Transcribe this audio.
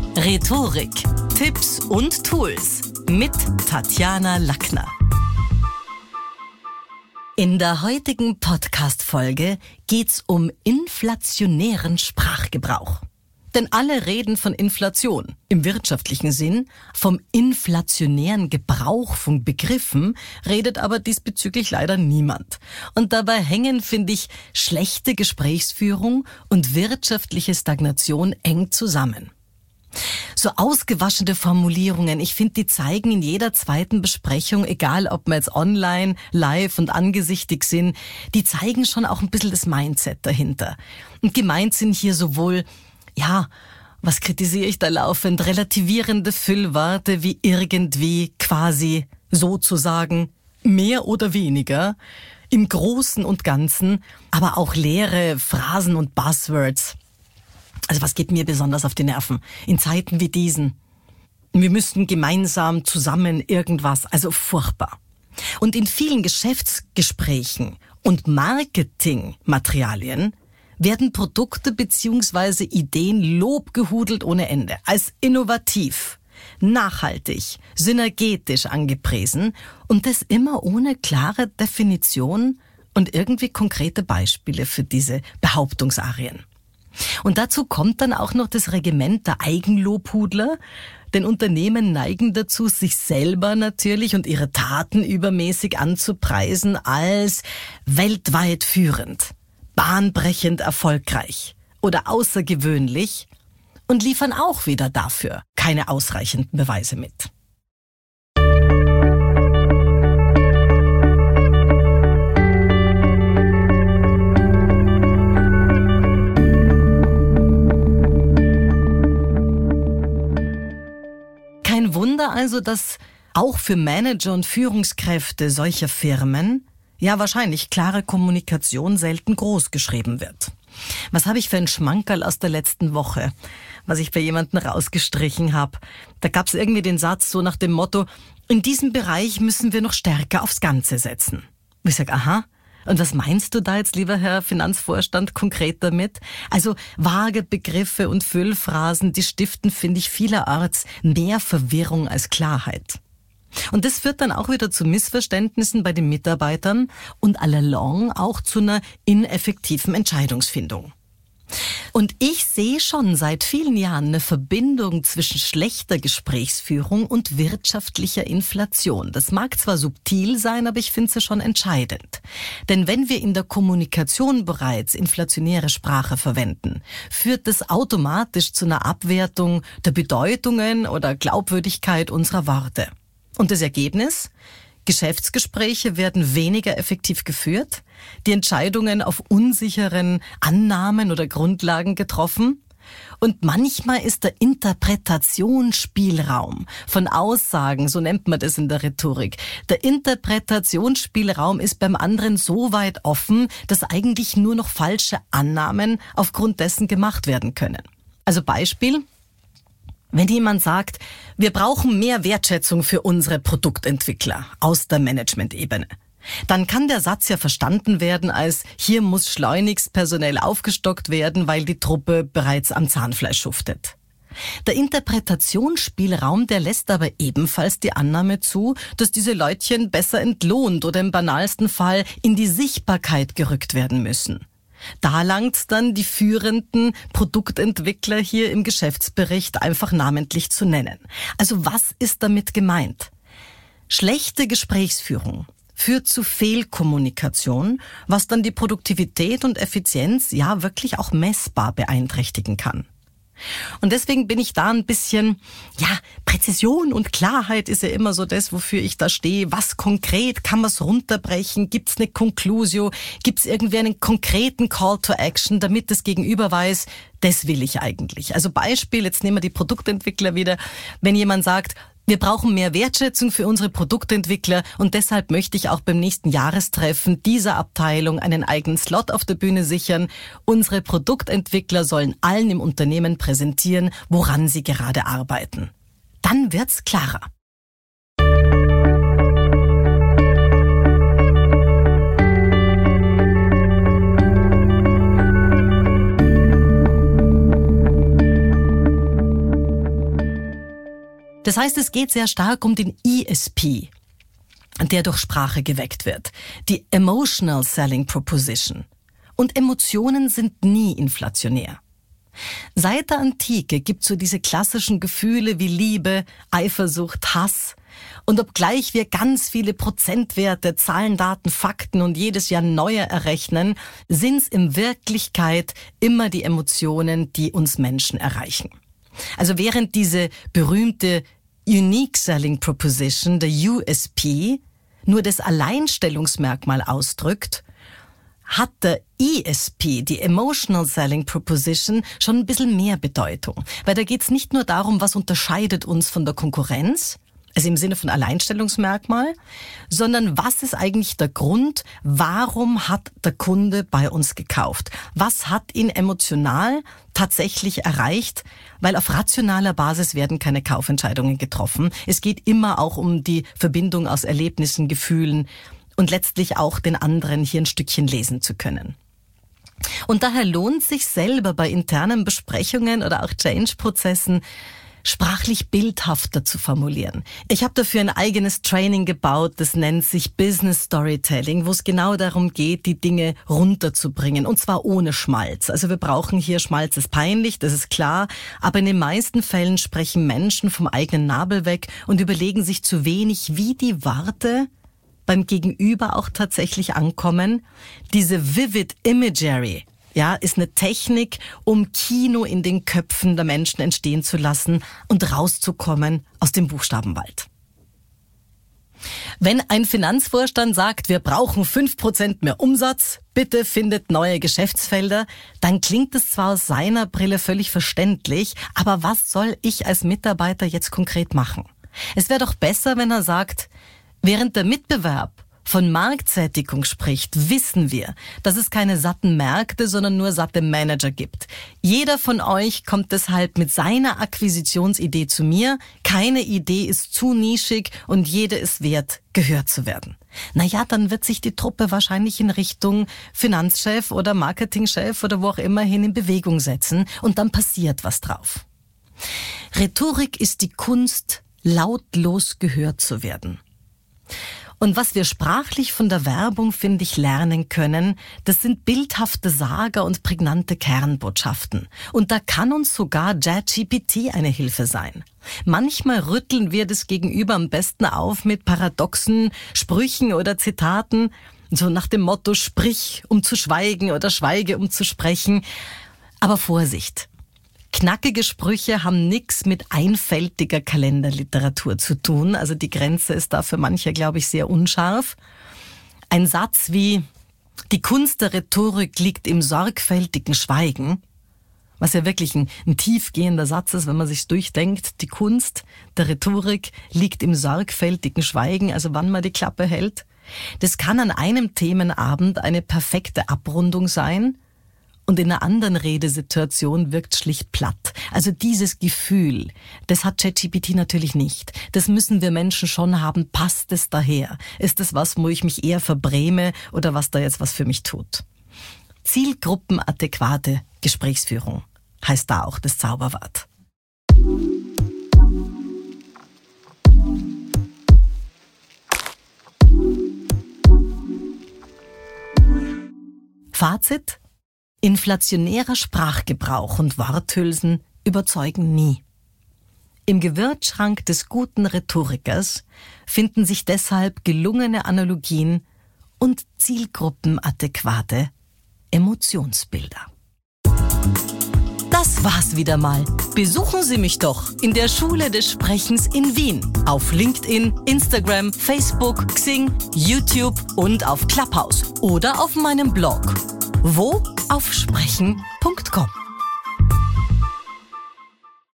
Rhetorik, Tipps und Tools mit Tatjana Lackner. In der heutigen Podcast-Folge geht's um inflationären Sprachgebrauch. Denn alle reden von Inflation im wirtschaftlichen Sinn, vom inflationären Gebrauch von Begriffen redet aber diesbezüglich leider niemand. Und dabei hängen, finde ich, schlechte Gesprächsführung und wirtschaftliche Stagnation eng zusammen. So ausgewaschene Formulierungen, ich finde, die zeigen in jeder zweiten Besprechung, egal ob wir jetzt online, live und angesichtig sind, die zeigen schon auch ein bisschen das Mindset dahinter. Und gemeint sind hier sowohl was kritisiere ich da laufend? Relativierende Füllworte wie irgendwie, quasi, sozusagen, mehr oder weniger, im Großen und Ganzen, aber auch leere Phrasen und Buzzwords. Also was geht mir besonders auf die Nerven? In Zeiten wie diesen. Wir müssten gemeinsam zusammen irgendwas, also furchtbar. Und in vielen Geschäftsgesprächen und Marketingmaterialien werden Produkte bzw. Ideen lobgehudelt ohne Ende, als innovativ, nachhaltig, synergetisch angepriesen und das immer ohne klare Definition und irgendwie konkrete Beispiele für diese Behauptungsarien. Und dazu kommt dann auch noch das Regiment der Eigenlobhudler, denn Unternehmen neigen dazu, sich selber natürlich und ihre Taten übermäßig anzupreisen als weltweit führend, bahnbrechend erfolgreich oder außergewöhnlich und liefern auch wieder dafür keine ausreichenden Beweise mit. Kein Wunder also, dass auch für Manager und Führungskräfte solcher Firmen wahrscheinlich klare Kommunikation selten groß geschrieben wird. Was habe ich für ein Schmankerl aus der letzten Woche, was ich bei jemandem rausgestrichen habe? Da gab es irgendwie den Satz so nach dem Motto, in diesem Bereich müssen wir noch stärker aufs Ganze setzen. Und ich sage, aha, und was meinst du da jetzt, lieber Herr Finanzvorstand, konkret damit? Also vage Begriffe und Füllphrasen, die stiften, finde ich, vielerorts mehr Verwirrung als Klarheit. Und das führt dann auch wieder zu Missverständnissen bei den Mitarbeitern und allalong auch zu einer ineffektiven Entscheidungsfindung. Und ich sehe schon seit vielen Jahren eine Verbindung zwischen schlechter Gesprächsführung und wirtschaftlicher Inflation. Das mag zwar subtil sein, aber ich finde es schon entscheidend. Denn wenn wir in der Kommunikation bereits inflationäre Sprache verwenden, führt das automatisch zu einer Abwertung der Bedeutungen oder Glaubwürdigkeit unserer Worte. Und das Ergebnis? Geschäftsgespräche werden weniger effektiv geführt, die Entscheidungen auf unsicheren Annahmen oder Grundlagen getroffen und manchmal ist der Interpretationsspielraum von Aussagen, so nennt man das in der Rhetorik, der Interpretationsspielraum ist beim anderen so weit offen, dass eigentlich nur noch falsche Annahmen aufgrund dessen gemacht werden können. Also Beispiel: Wenn jemand sagt, wir brauchen mehr Wertschätzung für unsere Produktentwickler aus der Management-Ebene, dann kann der Satz ja verstanden werden als, hier muss schleunigst personell aufgestockt werden, weil die Truppe bereits am Zahnfleisch schuftet. Der Interpretationsspielraum, der lässt aber ebenfalls die Annahme zu, dass diese Leutchen besser entlohnt oder im banalsten Fall in die Sichtbarkeit gerückt werden müssen. Da langt's dann, die führenden Produktentwickler hier im Geschäftsbericht einfach namentlich zu nennen. Also was ist damit gemeint? Schlechte Gesprächsführung führt zu Fehlkommunikation, was dann die Produktivität und Effizienz wirklich auch messbar beeinträchtigen kann. Und deswegen bin ich da ein bisschen, Präzision und Klarheit ist ja immer so das, wofür ich da stehe. Was konkret, kann man es runterbrechen? Gibt's eine Conclusio? Gibt's irgendwie einen konkreten Call to Action, damit das Gegenüber weiß, das will ich eigentlich? Also Beispiel, jetzt nehmen wir die Produktentwickler wieder. Wenn jemand sagt, wir brauchen mehr Wertschätzung für unsere Produktentwickler und deshalb möchte ich auch beim nächsten Jahrestreffen dieser Abteilung einen eigenen Slot auf der Bühne sichern. Unsere Produktentwickler sollen allen im Unternehmen präsentieren, woran sie gerade arbeiten. Dann wird's klarer. Das heißt, es geht sehr stark um den ESP, der durch Sprache geweckt wird. Die Emotional Selling Proposition. Und Emotionen sind nie inflationär. Seit der Antike gibt's so diese klassischen Gefühle wie Liebe, Eifersucht, Hass. Und obgleich wir ganz viele Prozentwerte, Zahlen, Daten, Fakten und jedes Jahr neue errechnen, sind's in Wirklichkeit immer die Emotionen, die uns Menschen erreichen. Also während diese berühmte Unique Selling Proposition, der USP, nur das Alleinstellungsmerkmal ausdrückt, hat der ESP, die Emotional Selling Proposition, schon ein bisschen mehr Bedeutung. Weil da geht's nicht nur darum, was unterscheidet uns von der Konkurrenz, also im Sinne von Alleinstellungsmerkmal, sondern was ist eigentlich der Grund, warum hat der Kunde bei uns gekauft? Was hat ihn emotional tatsächlich erreicht? Weil auf rationaler Basis werden keine Kaufentscheidungen getroffen. Es geht immer auch um die Verbindung aus Erlebnissen, Gefühlen und letztlich auch den anderen hier ein Stückchen lesen zu können. Und daher lohnt sich selber bei internen Besprechungen oder auch Change-Prozessen sprachlich bildhafter zu formulieren. Ich habe dafür ein eigenes Training gebaut, das nennt sich Business Storytelling, wo es genau darum geht, die Dinge runterzubringen und zwar ohne Schmalz. Also wir brauchen hier Schmalz ist peinlich, das ist klar, aber in den meisten Fällen sprechen Menschen vom eigenen Nabel weg und überlegen sich zu wenig, wie die Worte beim Gegenüber auch tatsächlich ankommen. Diese Vivid Imagery, ja, ist eine Technik, um Kino in den Köpfen der Menschen entstehen zu lassen und rauszukommen aus dem Buchstabenwald. Wenn ein Finanzvorstand sagt, wir brauchen 5% mehr Umsatz, bitte findet neue Geschäftsfelder, dann klingt es zwar aus seiner Brille völlig verständlich, aber was soll ich als Mitarbeiter jetzt konkret machen? Es wäre doch besser, wenn er sagt, während der Mitbewerb von Marktsättigung spricht, wissen wir, dass es keine satten Märkte, sondern nur satte Manager gibt. Jeder von euch kommt deshalb mit seiner Akquisitionsidee zu mir. Keine Idee ist zu nischig und jede ist wert, gehört zu werden. Naja, dann wird sich die Truppe wahrscheinlich in Richtung Finanzchef oder Marketingchef oder wo auch immer hin in Bewegung setzen und dann passiert was drauf. Rhetorik ist die Kunst, lautlos gehört zu werden. Und was wir sprachlich von der Werbung, finde ich, lernen können, das sind bildhafte Sager und prägnante Kernbotschaften. Und da kann uns sogar ChatGPT eine Hilfe sein. Manchmal rütteln wir das Gegenüber am besten auf mit paradoxen Sprüchen oder Zitaten, so nach dem Motto, sprich, um zu schweigen oder schweige, um zu sprechen. Aber Vorsicht! Knackige Sprüche haben nichts mit einfältiger Kalenderliteratur zu tun. Also die Grenze ist da für manche, glaube ich, sehr unscharf. Ein Satz wie, die Kunst der Rhetorik liegt im sorgfältigen Schweigen, was ja wirklich ein tiefgehender Satz ist, wenn man sich's durchdenkt. Die Kunst der Rhetorik liegt im sorgfältigen Schweigen, also wann man die Klappe hält. Das kann an einem Themenabend eine perfekte Abrundung sein. Und in einer anderen Redesituation wirkt schlicht platt. Also dieses Gefühl, das hat ChatGPT natürlich nicht. Das müssen wir Menschen schon haben. Passt es daher? Ist es was, wo ich mich eher verbräme oder was da jetzt was für mich tut? Zielgruppenadäquate Gesprächsführung heißt da auch das Zauberwort. Fazit? Inflationärer Sprachgebrauch und Worthülsen überzeugen nie. Im Gewürzschrank des guten Rhetorikers finden sich deshalb gelungene Analogien und zielgruppenadäquate Emotionsbilder. Das war's wieder mal. Besuchen Sie mich doch in der Schule des Sprechens in Wien. Auf LinkedIn, Instagram, Facebook, Xing, YouTube und auf Clubhouse. Oder auf meinem Blog. Wo? Auf sprechen.com.